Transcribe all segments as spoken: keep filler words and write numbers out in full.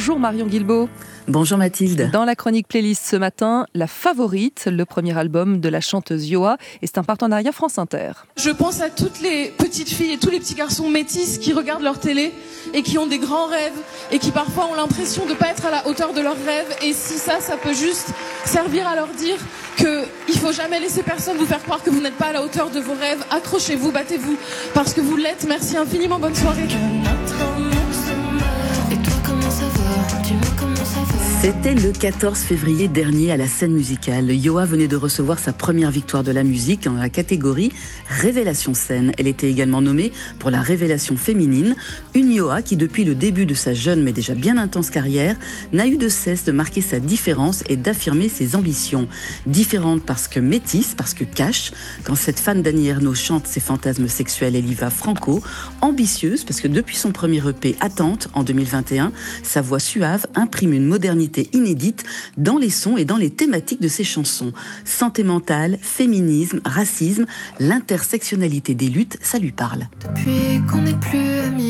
Bonjour Marion Guilbault. Bonjour Mathilde. Dans la chronique playlist ce matin, La Favorite, le premier album de la chanteuse Yoa, et c'est un partenariat France Inter. Je pense à toutes les petites filles et tous les petits garçons métis qui regardent leur télé et qui ont des grands rêves et qui parfois ont l'impression de ne pas être à la hauteur de leurs rêves. Et si ça, ça peut juste servir à leur dire qu'il ne faut jamais laisser personne vous faire croire que vous n'êtes pas à la hauteur de vos rêves. Accrochez-vous, battez-vous, parce que vous l'êtes. Merci infiniment, bonne soirée. C'était le quatorze février dernier à la scène musicale. Yoa venait de recevoir sa première victoire de la musique dans la catégorie Révélation scène. Elle était également nommée pour la révélation féminine. Une Yoa qui, depuis le début de sa jeune mais déjà bien intense carrière, n'a eu de cesse de marquer sa différence et d'affirmer ses ambitions. Différente parce que métisse, parce que cash. Quand cette fan d'Annie Ernaux chante ses fantasmes sexuels, elle y va franco. Ambitieuse parce que depuis son premier E P Attente en deux mille vingt et un, sa voix suave imprime une modernité inédite dans les sons et dans les thématiques de ses chansons. Santé mentale, féminisme, racisme, l'intersectionnalité des luttes, ça lui parle. Depuis qu'on n'est plus amis,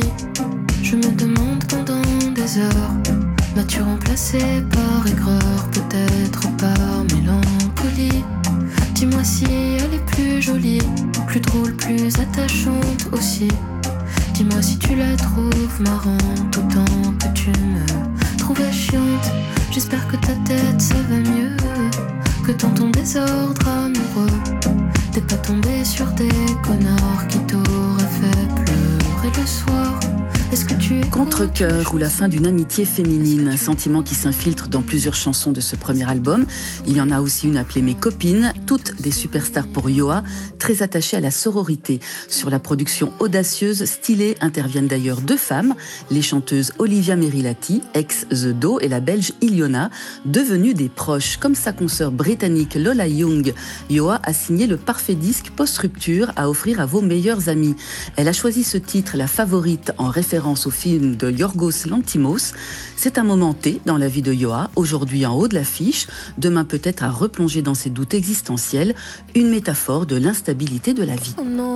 je me demande pendant des heures, m'as-tu remplacé par aigreur, peut-être par mélancolie? Dis-moi si elle est plus jolie, plus drôle, plus attachante aussi. Dis-moi si tu la trouves marrante autant que tu me trouvais chiante. J'espère que ta tête ça va mieux, que dans ton désordre amoureux t'es pas tombé sur des connards qui t'auraient fait pleurer le soir. Est-ce que tu es Contre-cœur ou la fin d'une amitié féminine, un sentiment qui s'infiltre dans plusieurs chansons de ce premier album. Il y en a aussi une appelée Mes copines, toutes des superstars pour Yoa, très attachées à la sororité. Sur la production audacieuse, stylée, interviennent d'ailleurs deux femmes, les chanteuses Olivia Merilati, ex-The Do, et la belge Iliona, devenues des proches. Comme sa consoeur britannique Lola Young, Yoa a signé le parfait disque post-rupture à offrir à vos meilleurs amis. Elle a choisi ce titre, La Favorite, en référence au film de Yorgos Lanthimos. C'est un moment T dans la vie de Yoa, aujourd'hui en haut de l'affiche, demain peut-être à replonger dans ses doutes existentiels, une métaphore de l'instabilité de la vie. Oh non,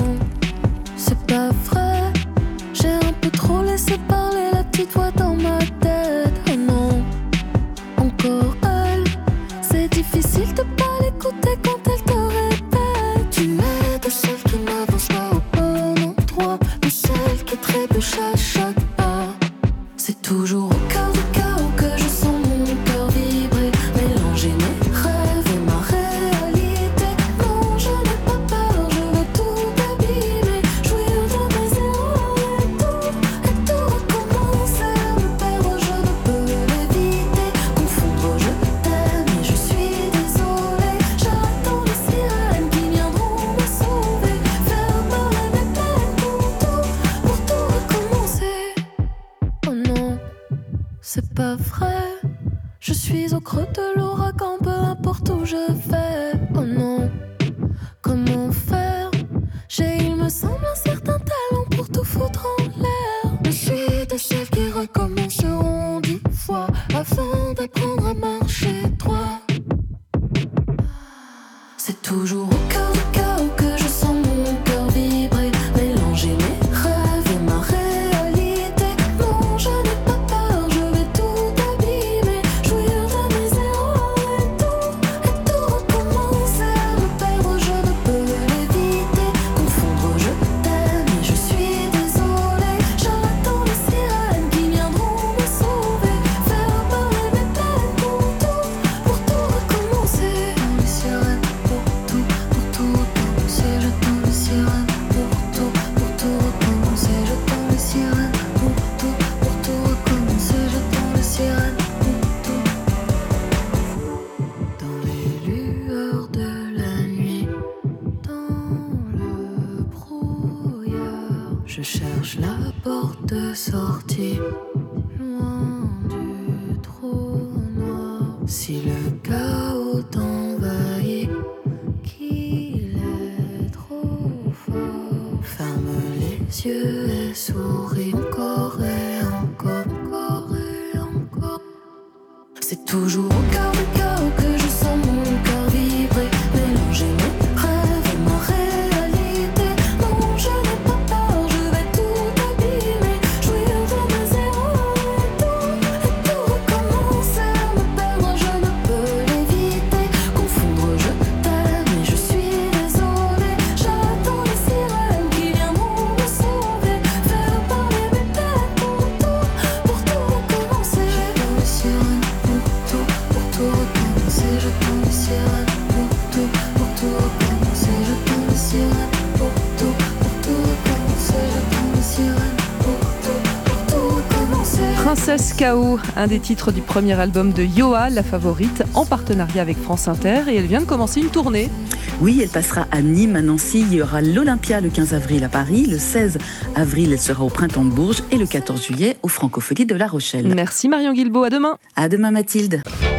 c'est pas vrai, j'ai un peu trop laissé parler la petite voix dans ma tête. Oh non, encore elle, c'est difficile de pas l'écouter quand elle te répète. Tu es de celle qui n'avance pas au bon endroit, de celle qui trébuche à chaque pas. C'est toujours au cœur du chaos que je sens mon cœur vibrer, mélanger mes rêves et ma réalité. Non, je n'ai pas peur, je vais tout abîmer, jouir de mes erreurs et tout, et tout recommencer. Me perdre, je ne peux l'éviter, confondre, je t'aime et je suis désolée. J'attends les sirènes qui viendront me sauver, faire parler mes peines pour tout, pour tout recommencer. Oh non, c'est pas vrai, je suis au creux de l'ouragan, peu importe où je vais. Oh non, comment faire? J'ai, il me semble, un certain talent pour tout foutre en l'air. Je suis de celles qui recommenceront dix fois avant d'apprendre à marcher droit. C'est toujours au cœur du chaos que je sens mon cœur vibrer, mélanger mes rêves et ma réalité. Non, je n'ai pas peur, je vais tout abîmer, jouir de mes erreurs et tout, et tout recommencer. Me perdre, je ne peux l'éviter, confondre, je t'aime et je suis désolée. J'attends les sirènes qui viendront me sauver, faire parler mes peines pour tout, pour tout recommencer. Les sirènes pour tout, pour tout recommencer. J'attends les sirènes pour tout, pour tout recommencer. J'attends les sirènes pour tout, pour tout recommencer. J'attends les sirènes pour tout. Dans les lueurs de la nuit, dans le brouillard, je cherche la porte de sortie, loin du trou noir. Si le chaos t'envahit, qu'il est trop fort, ferme les yeux et souris encore et encore, encore et encore. C'est toujours au cœur du chaos que je sens mon cœur vibrer, mélanger mes rêves et ma réalité. Non, je n'ai pas peur, je vais tout abîmer, jouir de mes erreurs et tout, et tout Princesse K O, un des titres du premier album de Yoa, La Favorite, en partenariat avec France Inter, et elle vient de commencer une tournée. Oui, elle passera à Nîmes, à Nancy, il y aura l'Olympia le quinze avril à Paris, le seize avril elle sera au Printemps de Bourges et le quatorze juillet au Francophonie de La Rochelle. Merci Marion Guilbault, à demain. À demain Mathilde.